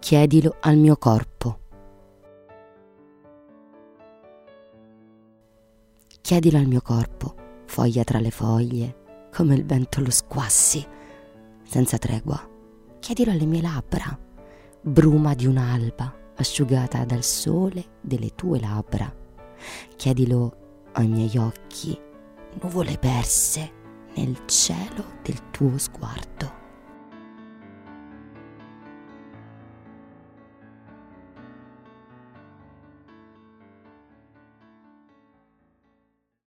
Chiedilo al mio corpo. Chiedilo al mio corpo, foglia tra le foglie, come il vento lo squassi, senza tregua. Chiedilo alle mie labbra, bruma di un'alba asciugata dal sole delle tue labbra. Chiedilo ai miei occhi, nuvole perse nel cielo del tuo sguardo.